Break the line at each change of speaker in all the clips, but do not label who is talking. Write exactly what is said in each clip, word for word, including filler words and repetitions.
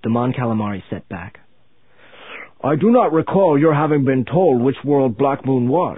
The Mon Calamari set back. I do not recall your having been told which world Black Moon was.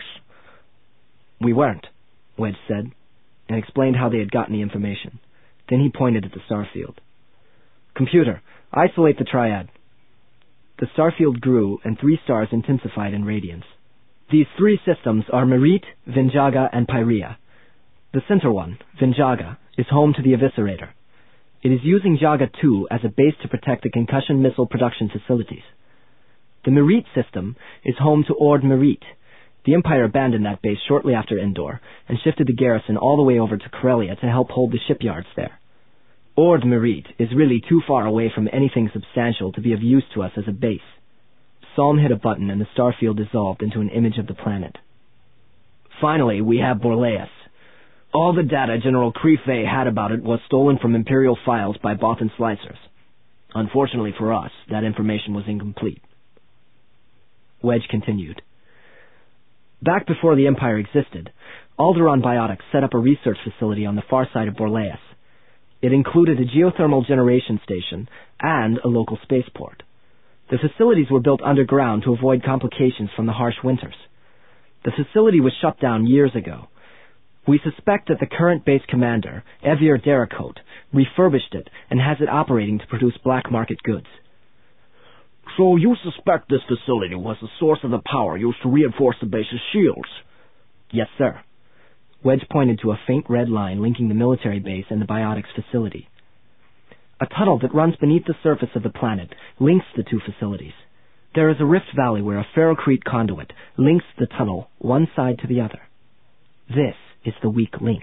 We weren't, Wedge said, and explained how they had gotten the information. Then he pointed at the starfield. Computer, isolate the triad. The starfield grew, and three stars intensified in radiance. These three systems are Merit, Vinjaga, and Pyrea. The center one, Vinjaga, is home to the Eviscerator. It is using Jaga two as a base to protect the concussion missile production facilities. The Merit system is home to Ord Merit. The Empire abandoned that base shortly after Endor and shifted the garrison all the way over to Corellia to help hold the shipyards there. Ord Merit is really too far away from anything substantial to be of use to us as a base. Psalm hit a button and the starfield dissolved into an image of the planet. Finally, we have Borleas. All the data General Creefei had about it was stolen from Imperial files by Bothan slicers. Unfortunately for us, that information was incomplete. Wedge continued. Back before the Empire existed, Alderaan Biotics set up a research facility on the far side of Borleas. It included a geothermal generation station and a local spaceport. The facilities were built underground to avoid complications from the harsh winters. The facility was shut down years ago. We suspect that the current base commander, Evir Deracote, refurbished it and has it operating to produce black market goods. So you suspect this facility was the source of the power used to reinforce the base's shields? Yes, sir. Wedge pointed to a faint red line linking the military base and the biotics facility. A tunnel that runs beneath the surface of the planet links the two facilities. There is a rift valley where a ferrocrete conduit links the tunnel one side to the other. This is the weak link.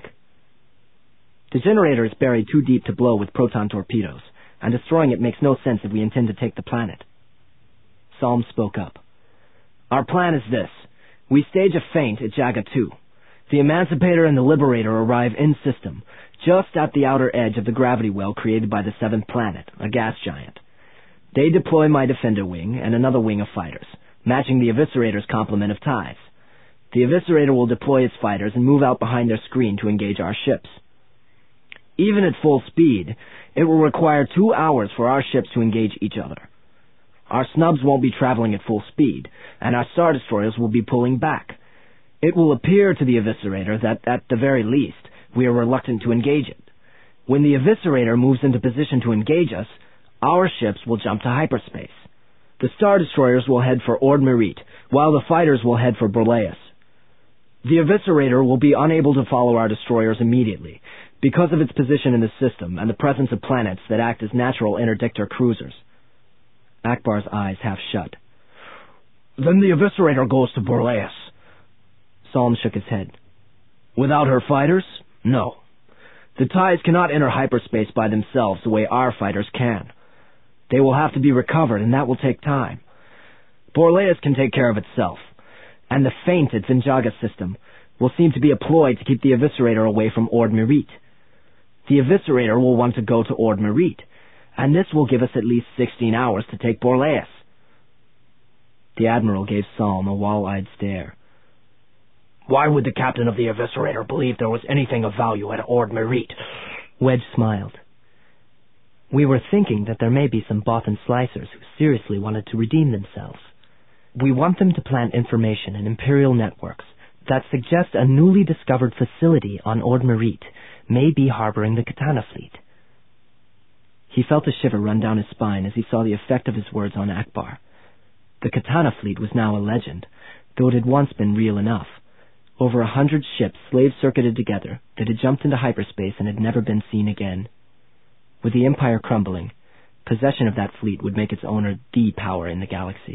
The generator is buried too deep to blow with proton torpedoes, and destroying it makes no sense if we intend to take the planet. Psalm spoke up. Our plan is this. We stage a feint at Jaga two. The Emancipator and the Liberator arrive in system, just at the outer edge of the gravity well created by the seventh planet, a gas giant. They deploy my Defender wing and another wing of fighters, matching the Eviscerator's complement of ties. The Eviscerator will deploy its fighters and move out behind their screen to engage our ships. Even at full speed, it will require two hours for our ships to engage each other. Our snubs won't be traveling at full speed, and our Star Destroyers will be pulling back. It will appear to the Eviscerator that, at the very least, we are reluctant to engage it. When the Eviscerator moves into position to engage us, our ships will jump to hyperspace. The Star Destroyers will head for Ord Merit, while the fighters will head for Borleas. The Eviscerator will be unable to follow our destroyers immediately, because of its position in the system and the presence of planets that act as natural interdictor cruisers. Akbar's eyes half shut. Then the Eviscerator goes to Borleas. Psalm shook his head. Without her fighters? No. The ties cannot enter hyperspace by themselves the way our fighters can. They will have to be recovered, and that will take time. Borleas can take care of itself, and the feint at Vinjaga's system will seem to be a ploy to keep the Eviscerator away from Ord Merit. The Eviscerator will want to go to Ord Merit, and this will give us at least sixteen hours to take Borleas. The Admiral gave Psalm a wall-eyed stare. Why would the captain of the Eviscerator believe there was anything of value at Ord Merit? Wedge smiled. We were thinking that there may be some Bothan slicers who seriously wanted to redeem themselves. We want them to plant information in Imperial networks that suggest a newly discovered facility on Ord Merit may be harboring the Katana fleet. He felt a shiver run down his spine as he saw the effect of his words on Akbar. The Katana fleet was now a legend, though it had once been real enough. Over a hundred ships slave-circuited together that had jumped into hyperspace and had never been seen again. With the Empire crumbling, possession of that fleet would make its owner the power in the galaxy.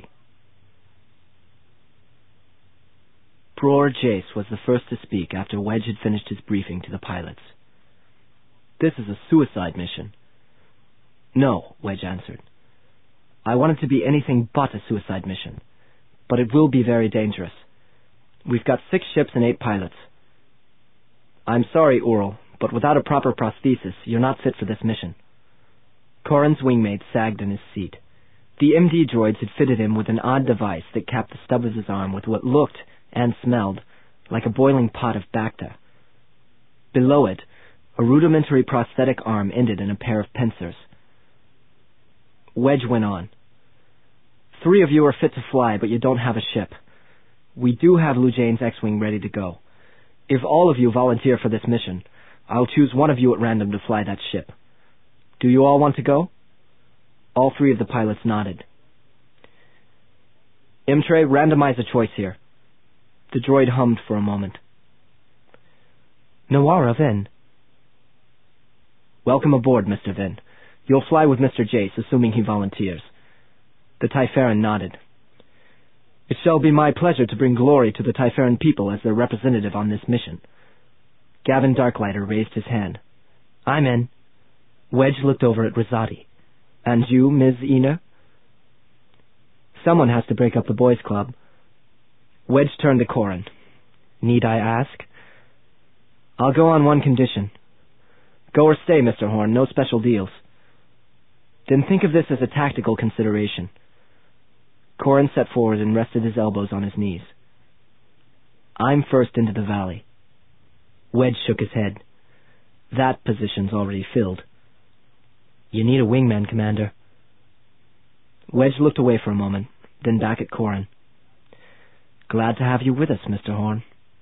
Bror Jace was the first to speak after Wedge had finished his briefing to the pilots. This is a suicide mission. No, Wedge answered. I want it to be anything but a suicide mission, but it will be very dangerous. We've got six ships and eight pilots. I'm sorry, Ural, but without a proper prosthesis, you're not fit for this mission. Corrin's wingmate sagged in his seat. The M D droids had fitted him with an odd device that capped the stub of his arm with what looked and smelled like a boiling pot of Bacta. Below it, a rudimentary prosthetic arm ended in a pair of pincers. Wedge went on. Three of you are fit to fly, but you don't have a ship. We do have Lou Jane's X-Wing ready to go. If all of you volunteer for this mission, I'll choose one of you at random to fly that ship. Do you all want to go? All three of the pilots nodded. Imtre, randomize a choice here. The droid hummed for a moment. Nawara Vin. Welcome aboard, Mister Vin. You'll fly with Mister Jace, assuming he volunteers. The Typharan nodded. It shall be my pleasure to bring glory to the Typharan people as their representative on this mission. Gavin Darklighter raised his hand. I'm in. Wedge looked over at Rosati. And you, Miz Ina? Someone has to break up the boys' club. Wedge turned to Corrin. Need I ask? I'll go on one condition. Go or stay, Mister Horn, no special deals. Then think of this as a tactical consideration. Corrin sat forward and rested his elbows on his knees. I'm first into the valley. Wedge shook his head. That position's already filled. You need a wingman, Commander. Wedge looked away for a moment, then back at Corrin. Glad to have you with us, Mister Horn.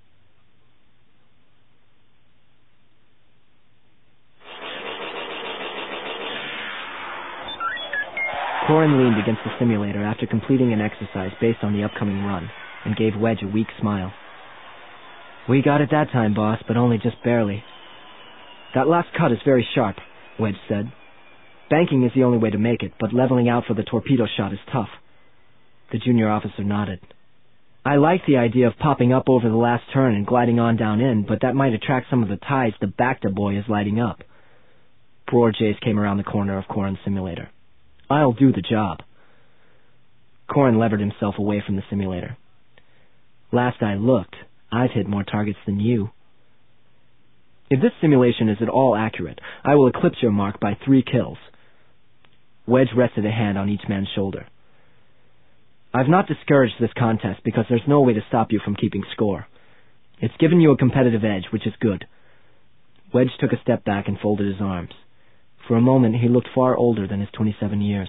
Corrin leaned against the simulator after completing an exercise based on the upcoming run, and gave Wedge a weak smile. We got it that time, boss, but only just barely. That last cut is very sharp, Wedge said. Banking is the only way to make it, but leveling out for the torpedo shot is tough. The junior officer nodded. I like the idea of popping up over the last turn and gliding on down in, but that might attract some of the tides the Bacta boy is lighting up. Bror Jace came around the corner of Corrin's simulator. I'll do the job. Corrin levered himself away from the simulator. Last I looked, I've hit more targets than you. If this simulation is at all accurate, I will eclipse your mark by three kills. Wedge rested a hand on each man's shoulder. I've not discouraged this contest because there's no way to stop you from keeping score. It's given you a competitive edge, which is good. Wedge took a step back and folded his arms. For a moment, he looked far older than his twenty-seven years.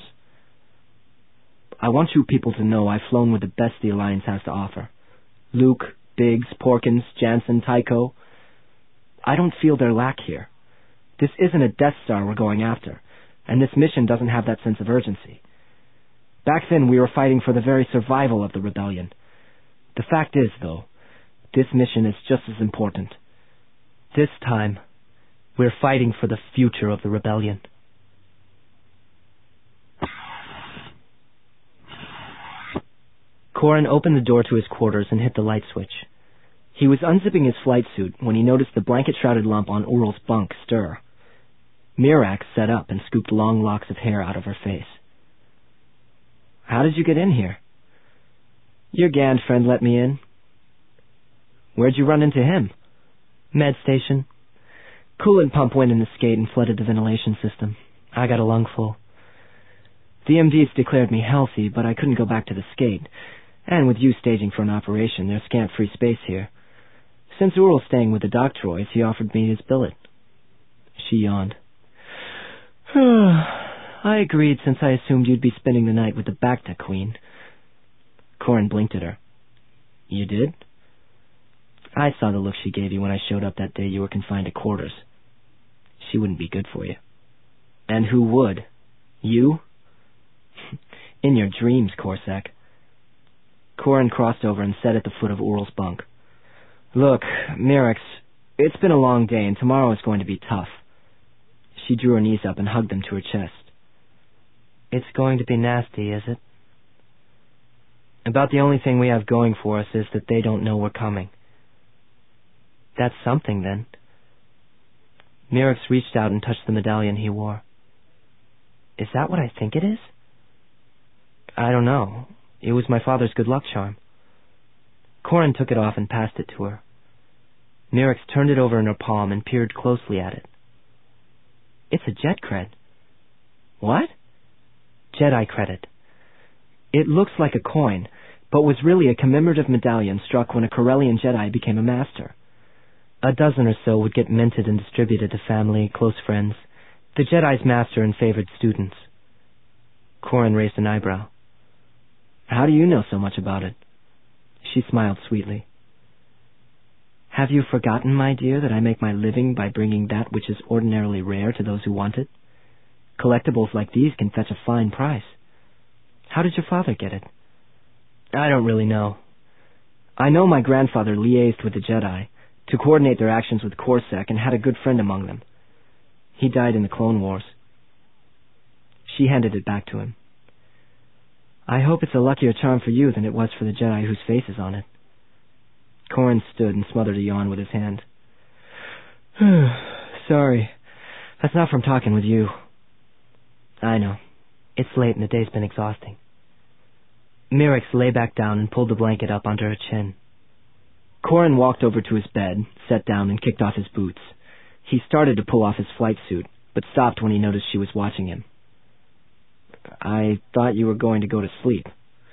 I want you people to know I've flown with the best the Alliance has to offer. Luke, Biggs, Porkins, Jansen, Tycho. I don't feel their lack here. This isn't a Death Star we're going after, and this mission doesn't have that sense of urgency. Back then, we were fighting for the very survival of the rebellion. The fact is, though, this mission is just as important. This time, we're fighting for the future of the rebellion. Corrin opened the door to his quarters and hit the light switch. He was unzipping his flight suit when he noticed the blanket-shrouded lump on Ural's bunk stir. Mirax sat up and scooped long locks of hair out of her face. How did you get in here? Your Gand friend let me in. Where'd you run into him? Med station. Coolant pump went in the skate and flooded the ventilation system. I got a lungful. The M Ds declared me healthy, but I couldn't go back to the skate. And with you staging for an operation, there's scant free space here. Since Ural's staying with the dock droids, he offered me his billet. She yawned. I agreed since I assumed you'd be spending the night with the Bacta Queen. Corrin blinked at her. You did? I saw the look she gave you when I showed up that day you were confined to quarters. She wouldn't be good for you. And who would? You? In your dreams, Corsac. Corrin crossed over and sat at the foot of Ural's bunk. Look, Mirax, it's been a long day and tomorrow is going to be tough. She drew her knees up and hugged them to her chest. It's going to be nasty, is it? About the only thing we have going for us is that they don't know we're coming. That's something, then. Mirax reached out and touched the medallion he wore. Is that what I think it is? I don't know. It was my father's good luck charm. Corrin took it off and passed it to her. Mirax turned it over in her palm and peered closely at it. It's a jet cred. What? Jedi credit. It looks like a coin, but was really a commemorative medallion struck when a Corellian Jedi became a master. A dozen or so would get minted and distributed to family, close friends, the Jedi's master and favored students. Corin raised an eyebrow. How do you know so much about it? She smiled sweetly. Have you forgotten, my dear, that I make my living by bringing that which is ordinarily rare to those who want it? Collectibles like these can fetch a fine price. How did your father get it? I don't really know. I know my grandfather liaised with the Jedi to coordinate their actions with Corsac and had a good friend among them. He died in the Clone Wars. She handed it back to him. I hope it's a luckier charm for you than it was for the Jedi whose face is on it. Corin stood and smothered a yawn with his hand. Sorry. That's not from talking with you. I know. It's late and the day's been exhausting. Mirix lay back down and pulled the blanket up under her chin. Corin walked over to his bed, sat down, and kicked off his boots. He started to pull off his flight suit, but stopped when he noticed she was watching him. I thought you were going to go to sleep.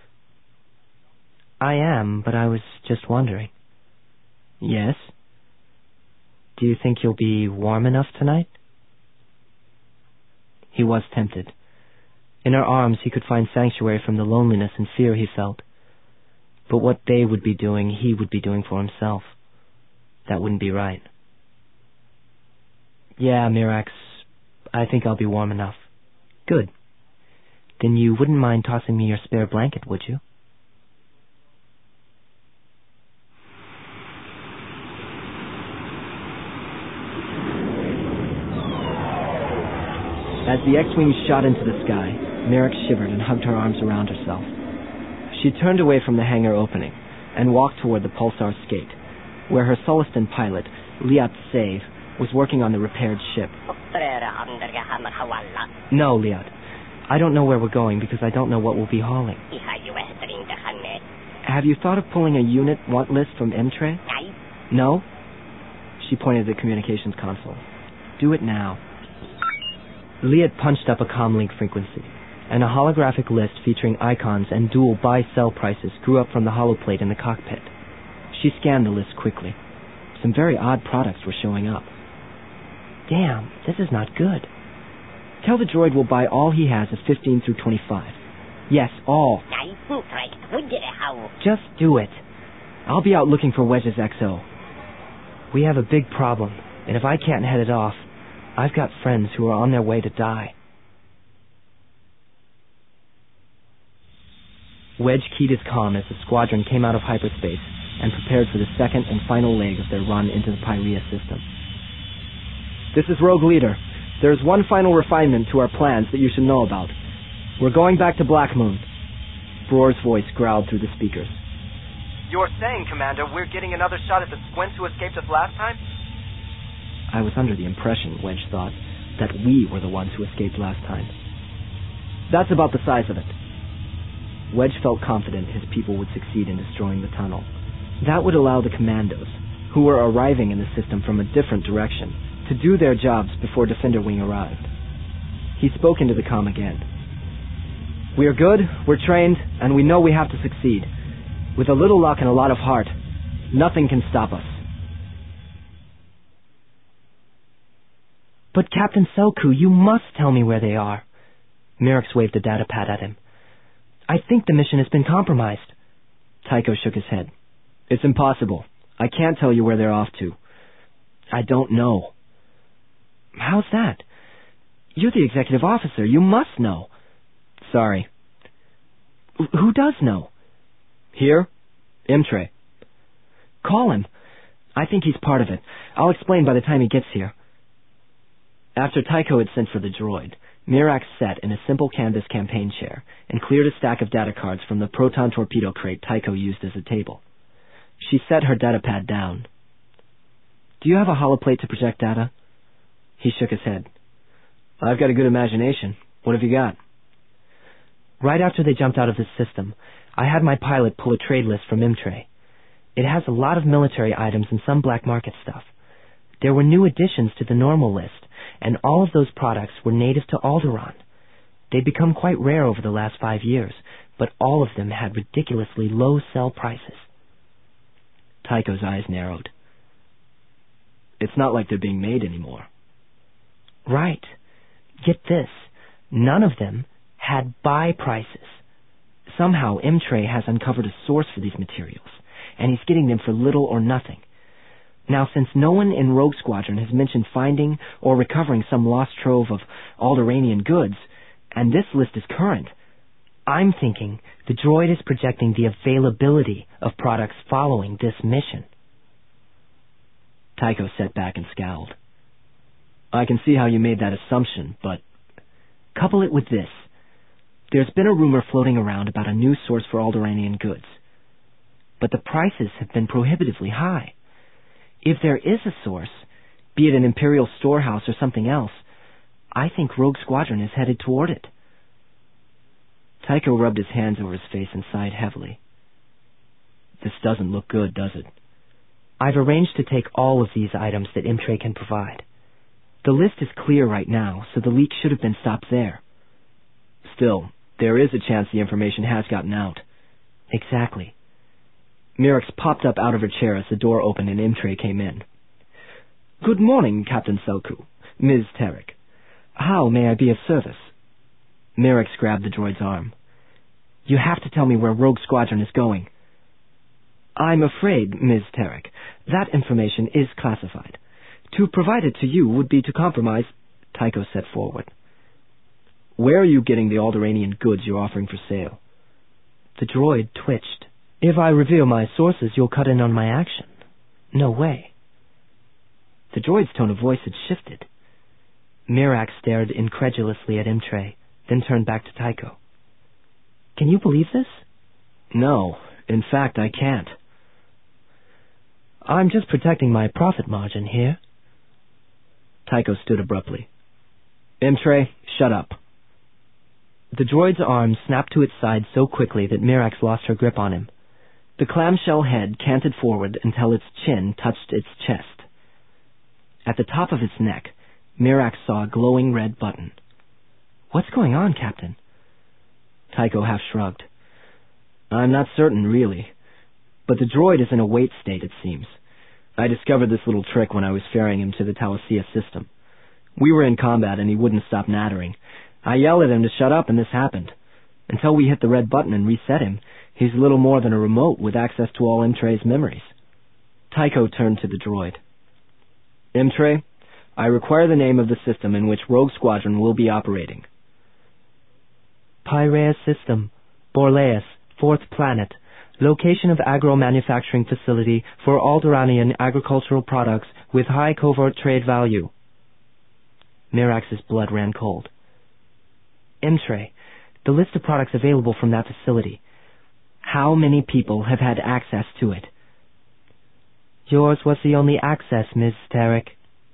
I am, but I was just wondering. Yes? Do you think you'll be warm enough tonight? He was tempted. In her arms he could find sanctuary from the loneliness and fear he felt. But what they would be doing, he would be doing for himself. That wouldn't be right. Yeah, Mirax, I think I'll be warm enough. Good. Then you wouldn't mind tossing me your spare blanket, would you? As the X-Wing shot into the sky, Mirix shivered and hugged her arms around herself. She turned away from the hangar opening and walked toward the Pulsar skate, where her Sullustan pilot, Liat Save, was working on the repaired ship. No, Liat. I don't know where we're going because I don't know what we'll be hauling. Have you thought of pulling a unit want list from M-Tray? No? She pointed at the communications console. Do it now. Liat punched up a comlink frequency, and a holographic list featuring icons and dual buy-sell prices grew up from the holoplate in the cockpit. She scanned the list quickly. Some very odd products were showing up. Damn, this is not good. Tell the droid we'll buy all he has at fifteen through twenty-five. Yes, all. Just do it. I'll be out looking for Wedge's X O. We have a big problem, and if I can't head it off, I've got friends who are on their way to die. Wedge keyed his comm as the squadron came out of hyperspace and prepared for the second and final leg of their run into the Pyrea system. This is Rogue Leader. There's one final refinement to our plans that you should know about. We're going back to Black Moon. Broer's voice growled through the speakers. You're saying, Commander, we're getting another shot at the squints who escaped us last time? I was under the impression, Wedge thought, that we were the ones who escaped last time. That's about the size of it. Wedge felt confident his people would succeed in destroying the tunnel. That would allow the commandos, who were arriving in the system from a different direction, to do their jobs before Defender Wing arrived. He spoke into the comm again. We are good, we're trained, and we know we have to succeed. With a little luck and a lot of heart, nothing can stop us. But Captain Selku, you must tell me where they are. Mirix waved a data pad at him. I think the mission has been compromised. Tycho shook his head. It's impossible. I can't tell you where they're off to. I don't know. How's that? You're the executive officer. You must know. Sorry. Who does know? Here? M-Tray. Call him. I think he's part of it. I'll explain by the time he gets here. After Tycho had sent for the droid, Mirax sat in a simple canvas campaign chair and cleared a stack of data cards from the proton torpedo crate Tycho used as a table. She set her datapad down. Do you have a holoplate to project data? He shook his head. I've got a good imagination. What have you got? Right after they jumped out of the system, I had my pilot pull a trade list from M-Tray. It has a lot of military items and some black market stuff. There were new additions to the normal list, and all of those products were native to Alderaan. They'd become quite rare over the last five years, but all of them had ridiculously low sell prices. Tycho's eyes narrowed. It's not like they're being made anymore. Right. Get this. None of them had buy prices. Somehow, M-Tray has uncovered a source for these materials, and he's getting them for little or nothing. Now, since no one in Rogue Squadron has mentioned finding or recovering some lost trove of Alderaanian goods, and this list is current, I'm thinking the droid is projecting the availability of products following this mission. Tycho sat back and scowled. I can see how you made that assumption, but couple it with this. There's been a rumor floating around about a new source for Alderaanian goods, but the prices have been prohibitively high. If there is a source, be it an Imperial storehouse or something else, I think Rogue Squadron is headed toward it. Tycho rubbed his hands over his face and sighed heavily. This doesn't look good, does it? I've arranged to take all of these items that M-Tray can provide. The list is clear right now, so the leak should have been stopped there. Still, there is a chance the information has gotten out. Exactly. Mirax popped up out of her chair as the door opened and M-Tray came in. Good morning, Captain Selku, Miz Tarek. How may I be of service? Mirax grabbed the droid's arm. You have to tell me where Rogue Squadron is going. I'm afraid, Miz Tarek, that information is classified. To provide it to you would be to compromise... Tycho stepped forward. Where are you getting the Alderaanian goods you're offering for sale? The droid twitched. If I reveal my sources, you'll cut in on my action. No way. The droid's tone of voice had shifted. Mirax stared incredulously at M-Tray, then turned back to Tycho. Can you believe this? No, in fact, I can't. I'm just protecting my profit margin here. Tycho stood abruptly. M-Tray, shut up. The droid's arm snapped to its side so quickly that Mirax lost her grip on him. The clamshell head canted forward until its chin touched its chest. At the top of its neck, Mirax saw a glowing red button. What's going on, Captain? Tycho half shrugged. I'm not certain, really. But the droid is in a wait state, it seems. I discovered this little trick when I was ferrying him to the Talasia system. We were in combat and he wouldn't stop nattering. I yelled at him to shut up and this happened. Until we hit the red button and reset him, he's little more than a remote with access to all M-Tray's memories. Tycho turned to the droid. M-Tray, I require the name of the system in which Rogue Squadron will be operating. Piraeus System, Borleus, fourth planet. Location of agro-manufacturing facility for Alderaanian agricultural products with high covert trade value. Mirax's blood ran cold. M-Tray, the list of products available from that facility. How many people have had access to it? Yours was the only access, Miz Tarek.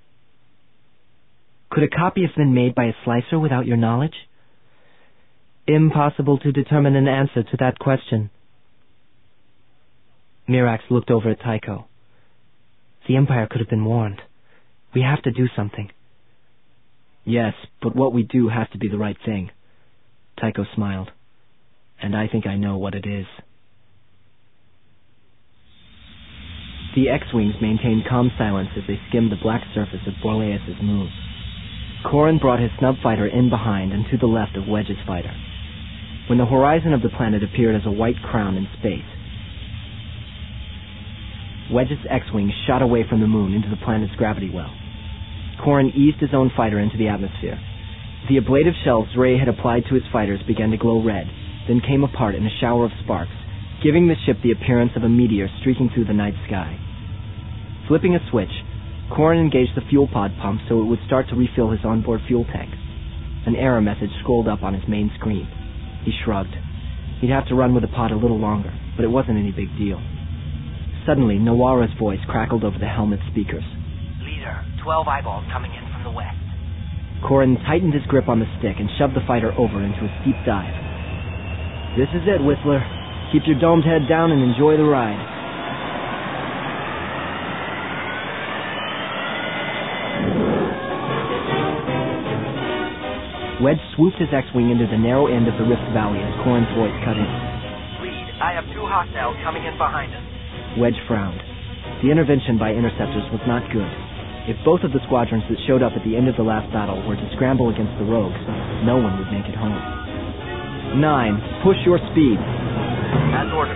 Could a copy have been made by a slicer without your knowledge? Impossible to determine an answer to that question. Mirax looked over at Tycho. The Empire could have been warned. We have to do something. Yes, but what we do has to be the right thing. Tycho smiled. And I think I know what it is. The X-Wings maintained calm silence as they skimmed the black surface of Borleus' moon. Corrin brought his snub fighter in behind and to the left of Wedge's fighter. When the horizon of the planet appeared as a white crown in space, Wedge's X-Wing shot away from the moon into the planet's gravity well. Corrin eased his own fighter into the atmosphere. The ablative shells Ray had applied to his fighters began to glow red, then came apart in a shower of sparks, giving the ship the appearance of a meteor streaking through the night sky. Flipping a switch, Corrin engaged the fuel pod pump so it would start to refill his onboard fuel tank. An error message scrolled up on his main screen. He shrugged. He'd have to run with the pod a little longer, but it wasn't any big deal. Suddenly, Nawara's voice crackled over the helmet speakers.
Leader, twelve eyeballs coming in from the west.
Corrin tightened his grip on the stick and shoved the fighter over into a steep dive. This is it, Whistler. Keep your domed head down and enjoy the ride. Wedge swooped his X-Wing into the narrow end of the Rift Valley as Corrin's voice cut in.
Lead, I have two hostiles coming in behind us.
Wedge frowned. The intervention by interceptors was not good. If both of the squadrons that showed up at the end of the last battle were to scramble against the rogues, no one would make it home. Nine, push your speed.
As ordered.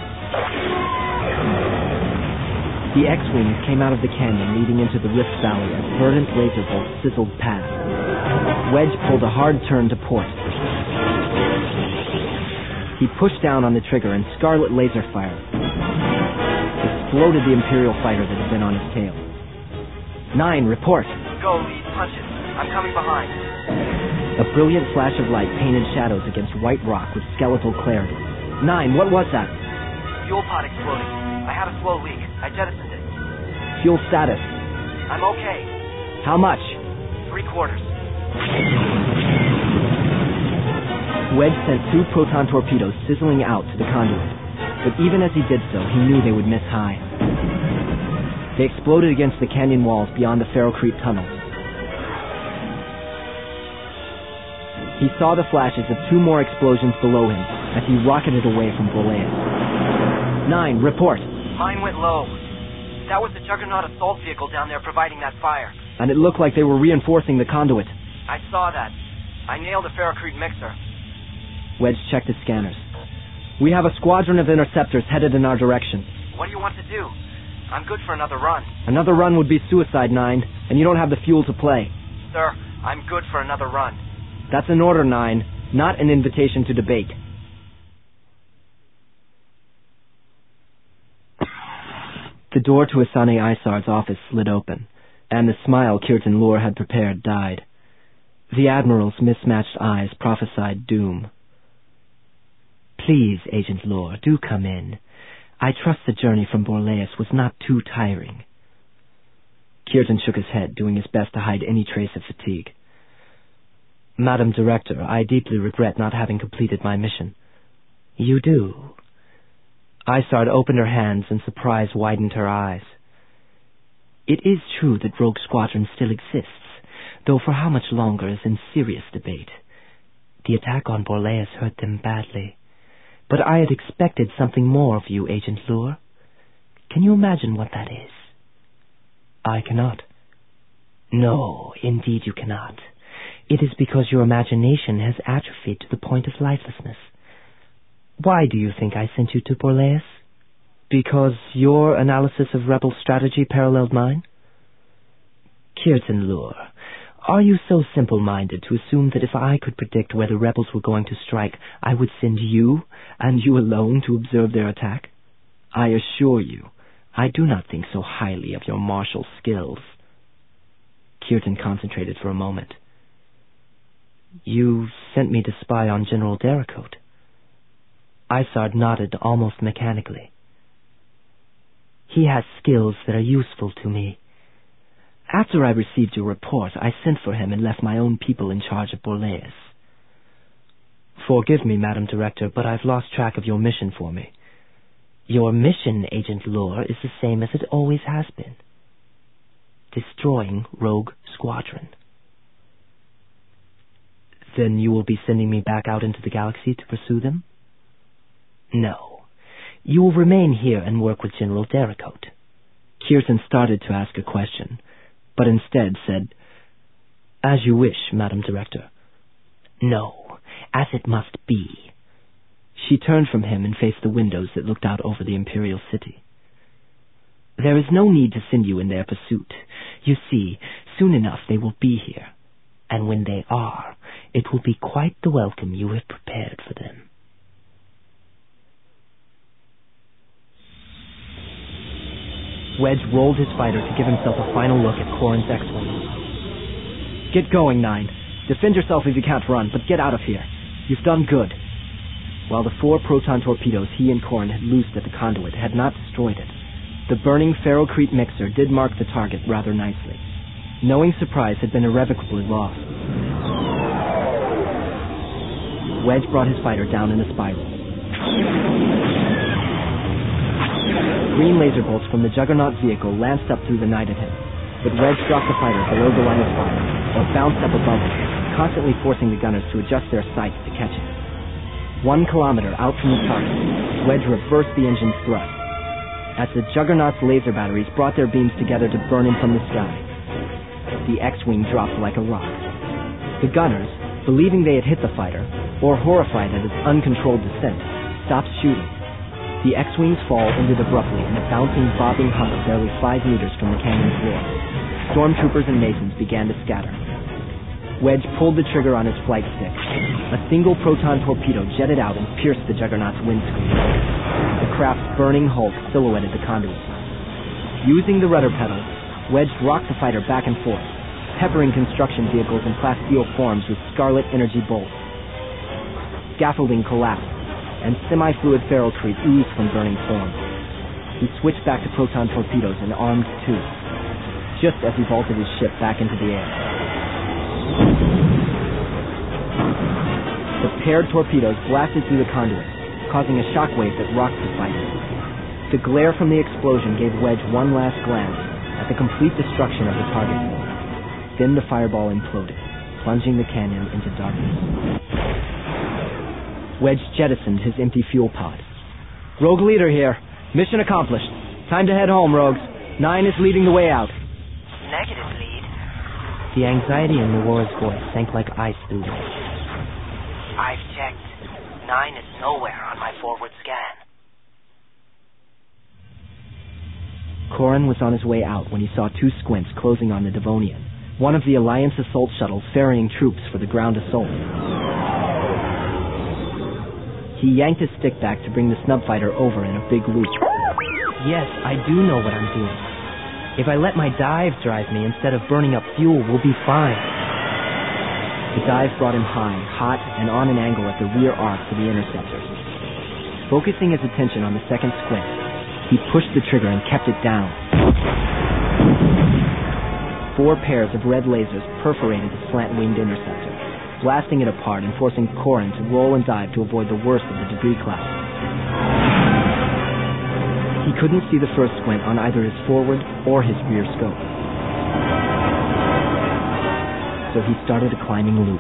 The X-Wings came out of the canyon leading into the Rift Valley as verdant laser bolts sizzled past. Wedge pulled a hard turn to port. He pushed down on the trigger and scarlet laser fire exploded the Imperial fighter that had been on his tail. Nine, report.
Go, lead, punch it. I'm coming behind.
A brilliant flash of light painted shadows against white rock with skeletal clarity. Nine, what was that?
Fuel pod exploding. I had a slow leak. I jettisoned it.
Fuel status.
I'm okay.
How much?
Three quarters.
Wedge sent two proton torpedoes sizzling out to the conduit. But even as he did so, he knew they would miss high. They exploded against the canyon walls beyond the Ferro Creep tunnel. He saw the flashes of two more explosions below him as he rocketed away from Borleas. Nine, report.
Mine went low. That was the Juggernaut assault vehicle down there providing that fire.
And it looked like they were reinforcing the conduit.
I saw that. I nailed a Ferrocrete mixer.
Wedge checked his scanners. We have a squadron of interceptors headed in our direction.
What do you want to do? I'm good for another run.
Another run would be suicide, Nine, and you don't have the fuel to play.
Sir, I'm good for another run.
That's an order, Nine, not an invitation to debate. The door to Asane Isard's office slid open, and the smile Kirtan Lor had prepared died. The Admiral's mismatched eyes prophesied doom. Please, Agent Lor, do come in. I trust the journey from Borleas was not too tiring. Kirtan shook his head, doing his best to hide any trace of fatigue. Madam Director, I deeply regret not having completed my mission. You do? Isard opened her hands and surprise widened her eyes. It is true that Rogue Squadron still exists, though for how much longer is in serious debate. The attack on Borleas hurt them badly. But I had expected something more of you, Agent Lure. Can you imagine what that is? I cannot. No, indeed you cannot. It is because your imagination has atrophied to the point of lifelessness. Why do you think I sent you to Borleas? Because your analysis of rebel strategy paralleled mine? Kirtan Lure, are you so simple-minded to assume that if I could predict where the rebels were going to strike, I would send you, and you alone, to observe their attack? I assure you, I do not think so highly of your martial skills. Kirtan concentrated for a moment. You sent me to spy on General Dericote. Isard nodded almost mechanically. He has skills that are useful to me. After I received your report, I sent for him and left my own people in charge of Borleas. Forgive me, Madam Director, but I've lost track of your mission for me. Your mission, Agent Lure, is the same as it always has been. Destroying Rogue Squadron. Then you will be sending me back out into the galaxy to pursue them? No. You will remain here and work with General Dericote. Kirtan started to ask a question, but instead said, As you wish, Madam Director. No, as it must be. She turned from him and faced the windows that looked out over the Imperial City. There is no need to send you in their pursuit. You see, soon enough they will be here. And when they are, it will be quite the welcome you have prepared for them. Wedge rolled his fighter to give himself a final look at Corrin's X-Wing. Get going, Nine. Defend yourself if you can't run, but get out of here. You've done good. While the four proton torpedoes he and Corrin had loosed at the conduit had not destroyed it, the burning Ferrocrete mixer did mark the target rather nicely. Knowing surprise had been irrevocably lost. Wedge brought his fighter down in a spiral. Green laser bolts from the Juggernaut vehicle lanced up through the night at him, but Wedge dropped the fighter below the line of fire, or bounced up above it, constantly forcing the gunners to adjust their sights to catch it. One kilometer out from the target, Wedge reversed the engine's thrust. As the Juggernaut's laser batteries brought their beams together to burn him from the sky, the X-Wing dropped like a rock. The gunners, believing they had hit the fighter, or horrified at its uncontrolled descent, stops shooting. The X-Wings fall ended abruptly in a bouncing, bobbing hump barely five meters from the canyon floor. Stormtroopers and Masons began to scatter. Wedge pulled the trigger on his flight stick. A single proton torpedo jetted out and pierced the Juggernaut's windscreen. The craft's burning hulk silhouetted the conduit. Using the rudder pedal, Wedge rocked the fighter back and forth, peppering construction vehicles and plasteel forms with scarlet energy bolts. Scaffolding collapsed, and semi-fluid ferrocrete oozed from burning forms. He switched back to proton torpedoes and armed two, just as he vaulted his ship back into the air. The paired torpedoes blasted through the conduit, causing a shockwave that rocked the fighter. The glare from the explosion gave Wedge one last glance at the complete destruction of the target. Then the fireball imploded, plunging the canyon into darkness. Wedge jettisoned his empty fuel pod. Rogue Leader here. Mission accomplished. Time to head home, Rogues. Nine is leading the way out.
Negative, Lead.
The anxiety in Nora's voice sank like ice through me.
I've checked. Nine is nowhere on my forward scan.
Corrin was on his way out when he saw two squints closing on the Devonian, one of the Alliance assault shuttles ferrying troops for the ground assault. He yanked his stick back to bring the snub fighter over in a big loop. Yes, I do know what I'm doing. If I let my dive drive me instead of burning up fuel, we'll be fine. The dive brought him high, hot, and on an angle at the rear arc to the interceptor. Focusing his attention on the second squint, he pushed the trigger and kept it down. Four pairs of red lasers perforated the slant-winged interceptor, blasting it apart and forcing Corrin to roll and dive to avoid the worst of the debris cloud. He couldn't see the first squint on either his forward or his rear scope. So he started a climbing loop.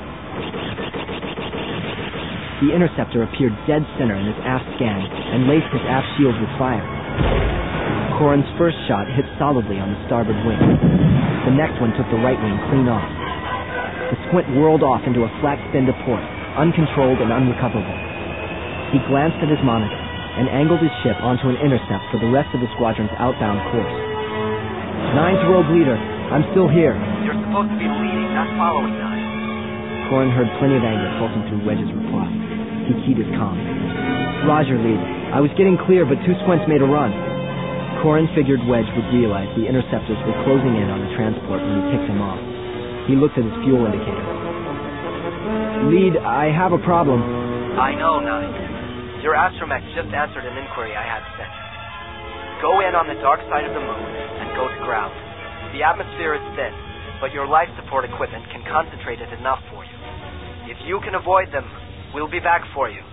The interceptor appeared dead center in his aft scan and laced his aft shield with fire. Corrin's first shot hit solidly on the starboard wing. The next one took the right wing clean off. The squint whirled off into a flat spin to port, uncontrolled and unrecoverable. He glanced at his monitor and angled his ship onto an intercept for the rest of the squadron's outbound course. Nine's Rogue Leader, I'm still here.
You're supposed to be leading, not following Nine.
Corrin heard plenty of anger pulsing through Wedge's reply. He keyed his comm. Roger, Lead. I was getting clear, but two squints made a run. Corrin figured Wedge would realize the interceptors were closing in on the transport when he picked him off. He looked at his fuel indicator. Lead, I have a problem.
I know, Nine. Your astromech just answered an inquiry I had sent. Go in on the dark side of the moon and go to ground. The atmosphere is thin, but your life support equipment can concentrate it enough for you. If you can avoid them, we'll be back for you.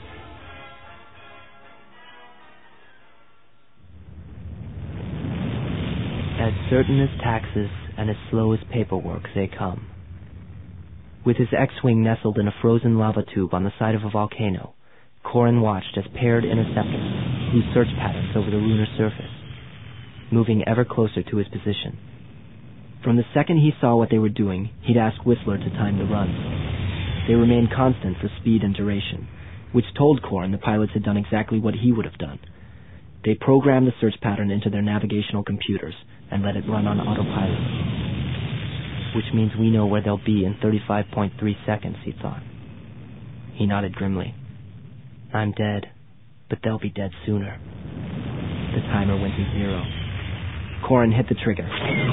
As certain as taxes and as slow as paperwork, they come. With his X-Wing nestled in a frozen lava tube on the side of a volcano, Corrin watched as paired interceptors flew search patterns over the lunar surface, moving ever closer to his position. From the second he saw what they were doing, he'd ask Whistler to time the runs. They remained constant for speed and duration, which told Corrin the pilots had done exactly what he would have done. They programmed the search pattern into their navigational computers and let it run on autopilot. Which means we know where they'll be in thirty-five point three seconds, he thought. He nodded grimly. I'm dead, but they'll be dead sooner. The timer went to zero. Corrin hit the trigger.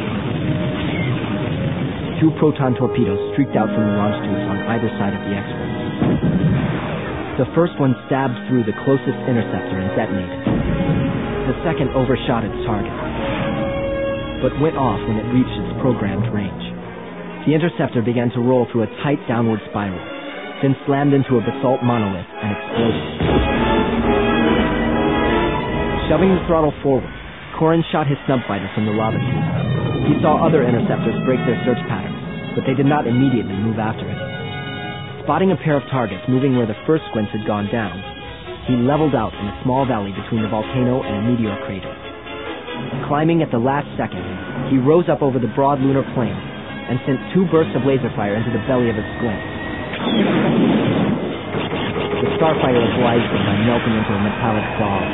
Two proton torpedoes streaked out from the launch tubes on either side of the X-Wing. The first one stabbed through the closest interceptor and detonated. The second overshot its target, but went off when it reached its programmed range. The interceptor began to roll through a tight downward spiral, then slammed into a basalt monolith and exploded. Shoving the throttle forward, Corrin shot his snub fighter from the lava tube. He saw other interceptors break their search patterns, but they did not immediately move after it. Spotting a pair of targets moving where the first squints had gone down, he leveled out in a small valley between the volcano and a meteor crater. Climbing at the last second, he rose up over the broad lunar plain and sent two bursts of laser fire into the belly of its squint. The starfighter obliged them by melting into a metallic ball.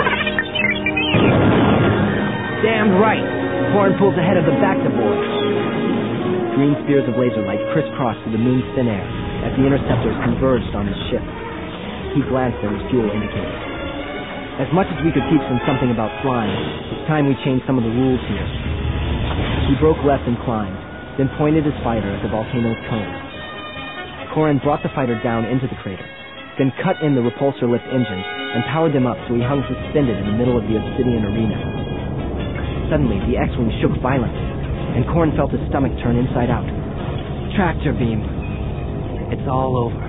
Damn right! Corrin pulls ahead of the Bacta boys. Green spears of laser light crisscrossed through the moon's thin air as the interceptors converged on his ship. He glanced at his fuel indicators. As much as we could teach them something about flying, it's time we changed some of the rules here. He broke left and climbed, then pointed his fighter at the volcano's cone. Corrin brought the fighter down into the crater, then cut in the repulsor lift engines and powered them up so he hung suspended in the middle of the obsidian arena. Suddenly, the X-Wing shook violently, and Corrin felt his stomach turn inside out. Tractor beam. It's all over.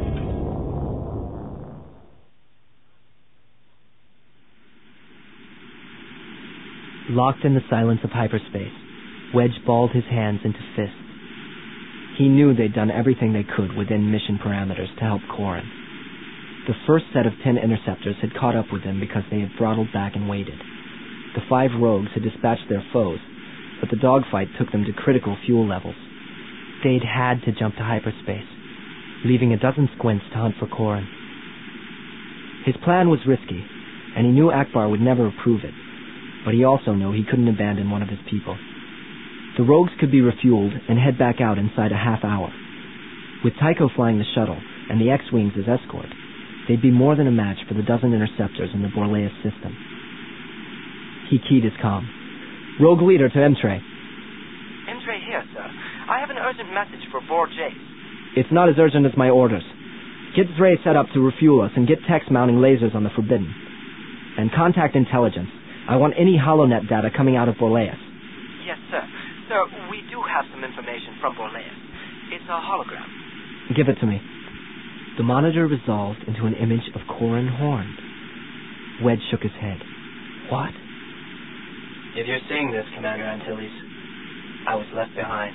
Locked in the silence of hyperspace, Wedge balled his hands into fists. He knew they'd done everything they could within mission parameters to help Corrin. The first set of ten interceptors had caught up with them because they had throttled back and waited. The five rogues had dispatched their foes, but the dogfight took them to critical fuel levels. They'd had to jump to hyperspace, leaving a dozen squints to hunt for Corrin. His plan was risky, and he knew Ackbar would never approve it, but he also knew he couldn't abandon one of his people. The rogues could be refueled and head back out inside a half hour. With Tycho flying the shuttle and the X-Wings as escort, they'd be more than a match for the dozen interceptors in the Borleus system. He keyed his comm. Rogue leader to Emtre.
Emtre here, sir. I have an urgent message for Bor Jace.
It's not as urgent as my orders. Get Dre set up to refuel us and get techs mounting lasers on the Forbidden. And contact intelligence. I want any HoloNet data coming out of Borleus.
Yes, sir. Sir, we do have some information from Borleus. It's a hologram.
Give it to me. The monitor resolved into an image of Corrin Horn. Wedge shook his head. What?
If you're seeing this, Commander Antilles, I was left behind.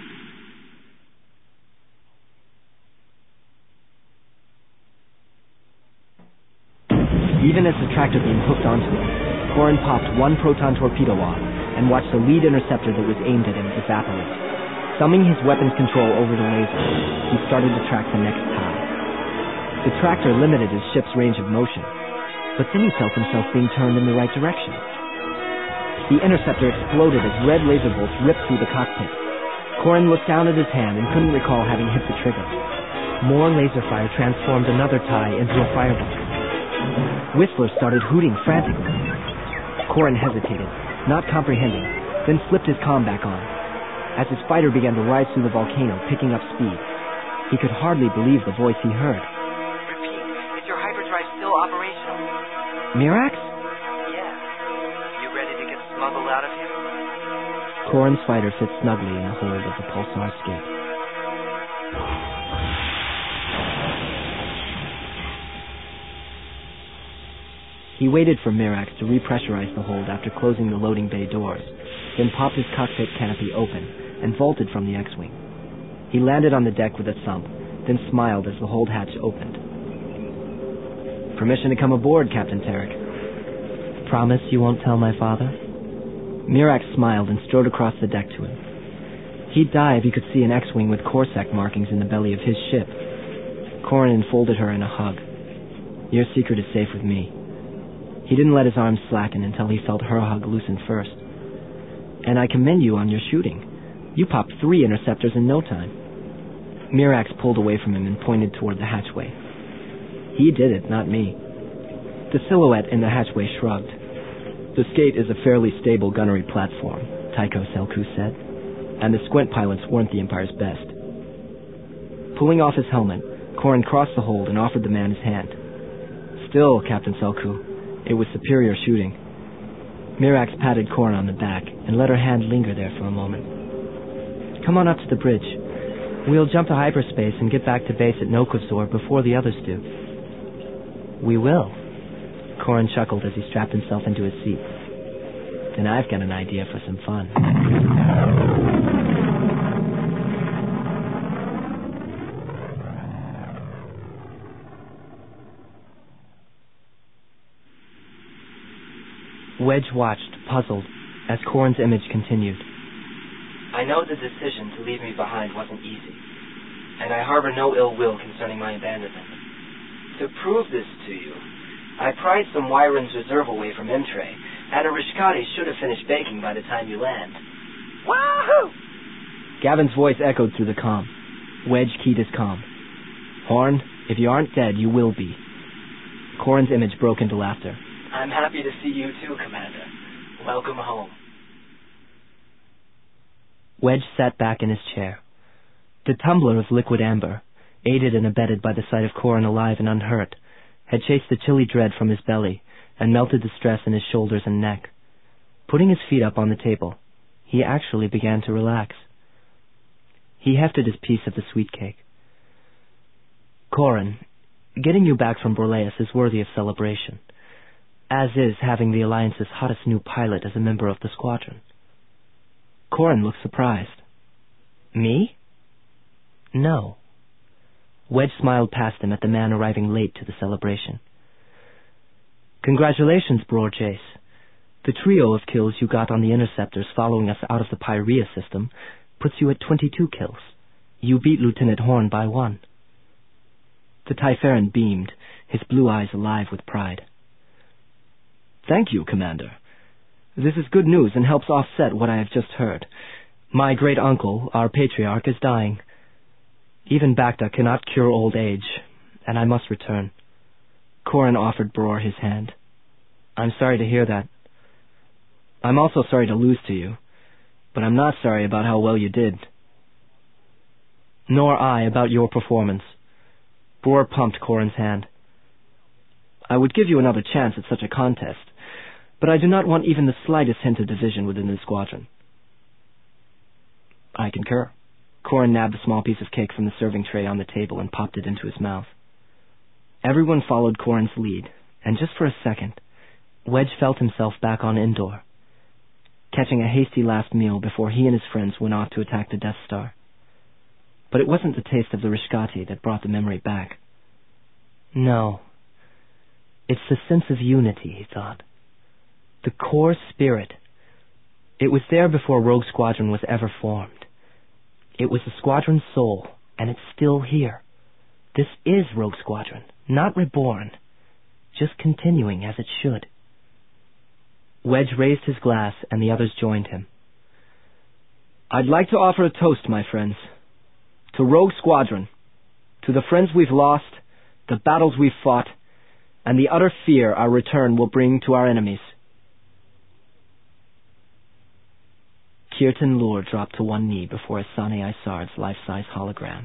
Even as the tractor beam hooked onto him, Corrin popped one proton torpedo off and watched the lead interceptor that was aimed at him evaporate. Thumbing his weapons control over the laser, he started to track the next tie. The tractor limited his ship's range of motion, but then he felt himself being turned in the right direction. The interceptor exploded as red laser bolts ripped through the cockpit. Corrin looked down at his hand and couldn't recall having hit the trigger. More laser fire transformed another tie into a fireball. Whistler started hooting frantically. Corrin hesitated, not comprehending, then flipped his comm back on. As his fighter began to rise through the volcano, picking up speed, he could hardly believe the voice he heard.
Repeat, is your hyperdrive still operational?
Mirax?
Yeah. You ready to get smuggled out of here?
Corrin's fighter fit snugly in the hold of the Pulsar skate. He waited for Mirax to repressurize the hold after closing the loading bay doors, then popped his cockpit canopy open and vaulted from the X-Wing. He landed on the deck with a thump, then smiled as the hold hatch opened. Permission to come aboard, Captain Tarek. Promise you won't tell my father? Mirax smiled and strode across the deck to him. He'd die if he could see an X-Wing with Corsac markings in the belly of his ship. Corrin enfolded her in a hug. Your secret is safe with me. He didn't let his arms slacken until he felt her hug loosen first. And I commend you on your shooting. You popped three interceptors in no time. Mirax pulled away from him and pointed toward the hatchway. He did it, not me. The silhouette in the hatchway shrugged. The skate is a fairly stable gunnery platform, Tycho Selku said, and the squint pilots weren't the Empire's best. Pulling off his helmet, Corrin crossed the hold and offered the man his hand. Still, Captain Selku, it was superior shooting. Mirax patted Corrin on the back and let her hand linger there for a moment. Come on up to the bridge. We'll jump to hyperspace and get back to base at Nokozor before the others do. We will. Corrin chuckled as he strapped himself into his seat. Then I've got an idea for some fun. Wedge watched, puzzled, as Corrin's image continued.
I know the decision to leave me behind wasn't easy, and I harbor no ill will concerning my abandonment. To prove this to you, I pried some Wyron's reserve away from Imtre, and a Rishkati should have finished baking by the time you land. Wahoo!
Gavin's voice echoed through the comm. Wedge keyed his comm. Horn, if you aren't dead, you will be. Corin's image broke into laughter.
I'm happy to see you too, Commander. Welcome home.
Wedge sat back in his chair. The tumbler of liquid amber, aided and abetted by the sight of Corin alive and unhurt, had chased the chilly dread from his belly and melted the stress in his shoulders and neck. Putting his feet up on the table, he actually began to relax. He hefted his piece of the sweet cake. Corin, getting you back from Borleus is worthy of celebration, as is having the Alliance's hottest new pilot as a member of the squadron. Corin looked surprised. Me? No. Wedge smiled past him at the man arriving late to the celebration. Congratulations, Bror Jace. The trio of kills you got on the interceptors following us out of the Pyrea system puts you at twenty-two kills. You beat Lieutenant Horn by one. The Typharan beamed, his blue eyes alive with pride. Thank you, Commander. This is good news and helps offset what I have just heard. My great-uncle, our patriarch, is dying. Even Bacta cannot cure old age, and I must return. Corin offered Bror his hand. I'm sorry to hear that. I'm also sorry to lose to you, but I'm not sorry about how well you did. Nor I about your performance. Bror pumped Corin's hand. I would give you another chance at such a contest, but I do not want even the slightest hint of division within the squadron. I concur. Corin nabbed a small piece of cake from the serving tray on the table and popped it into his mouth. Everyone followed Corin's lead, and just for a second, Wedge felt himself back on Endor, catching a hasty last meal before he and his friends went off to attack the Death Star. But it wasn't the taste of the Rishkati that brought the memory back. No. It's the sense of unity, he thought. The core spirit. It was there before Rogue Squadron was ever formed. It was the squadron's soul, and it's still here. This is Rogue Squadron, not reborn, just continuing as it should. Wedge raised his glass, and the others joined him. I'd like to offer a toast, my friends. To Rogue Squadron, to the friends we've lost, the battles we've fought, and the utter fear our return will bring to our enemies. Kirtan Lur dropped to one knee before Asane Isard's life-size hologram.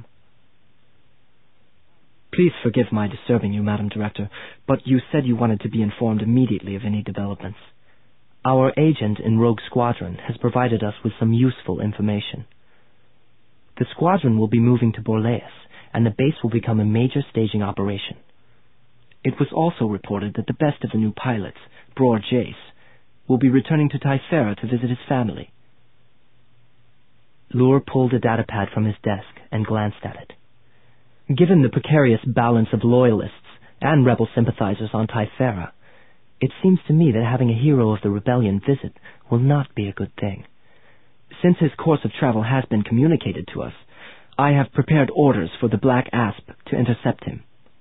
Please forgive my disturbing you, Madam Director, but you said you wanted to be informed immediately of any developments. Our agent in Rogue Squadron has provided us with some useful information. The squadron will be moving to Borleus, and the base will become a major staging operation. It was also reported that the best of the new pilots, Bror Jace, will be returning to Typhera to visit his family. Lur pulled a datapad from his desk and glanced at it. Given the precarious balance of loyalists and rebel sympathizers on Typhera, it seems to me that having a hero of the rebellion visit will not be a good thing. Since his course of travel has been communicated to us, I have prepared orders for the Black Asp to intercept him.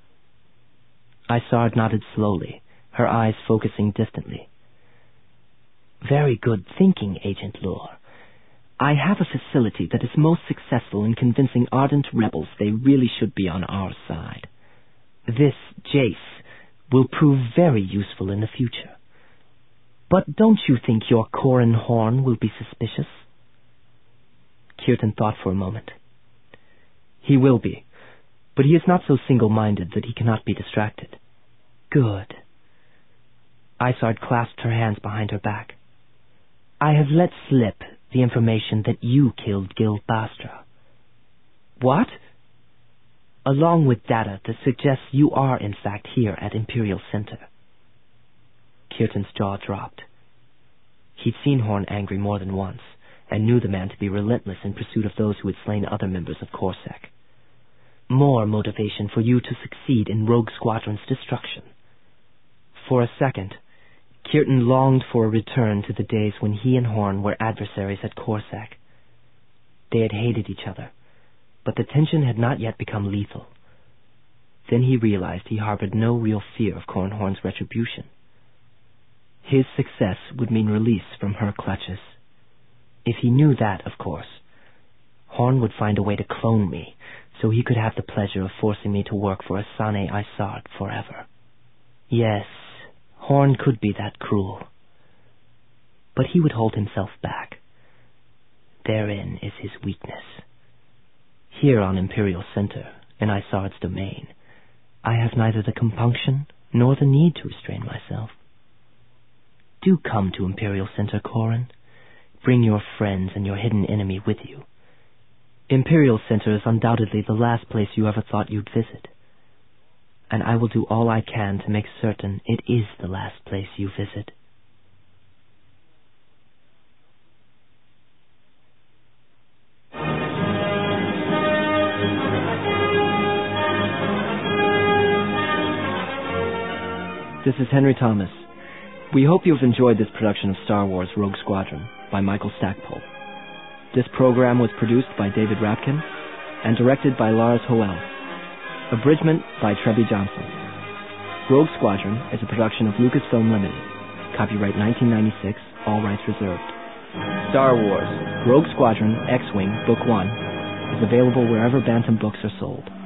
Isard nodded slowly, her eyes focusing distantly. Very good thinking, Agent Lur. I have a facility that is most successful in convincing ardent rebels they really should be on our side. This Jace will prove very useful in the future. But don't you think your Corin Horn will be suspicious? Kirtan thought for a moment. He will be, but he is not so single-minded that he cannot be distracted. Good. Isard clasped her hands behind her back. I have let slip the information that you killed Gil Bastra. What? Along with data that suggests you are in fact here at Imperial Center. Kirtan's jaw dropped. He'd seen Horn angry more than once, and knew the man to be relentless in pursuit of those who had slain other members of Corsec. More motivation for you to succeed in Rogue Squadron's destruction. For a second, Kirtan longed for a return to the days when he and Horn were adversaries at Corsec. They had hated each other, but the tension had not yet become lethal.
Then he realized he harbored no real fear of Cornhorn's retribution. His success would mean release from her clutches. If he knew that, of course, Horn would find a way to clone me, so he could have the pleasure of forcing me to work for Asane Isard forever. Yes, Horn could be that cruel. But he would hold himself back. Therein is his weakness. Here on Imperial Center, in Isard's domain, I have neither the compunction nor the need to restrain myself. Do come to Imperial Center, Corrin. Bring your friends and your hidden enemy with you. Imperial Center is undoubtedly the last place you ever thought you'd visit. And I will do all I can to make certain it is the last place you visit.
This is Henry Thomas. We hope you've enjoyed this production of Star Wars Rogue Squadron by Michael Stackpole. This program was produced by David Rapkin and directed by Lars Hoel. Abridgment by Trebby Johnson. Rogue Squadron is a production of Lucasfilm Limited. Copyright nineteen ninety-six, all rights reserved. Star Wars Rogue Squadron X-Wing Book one is available wherever Bantam books are sold.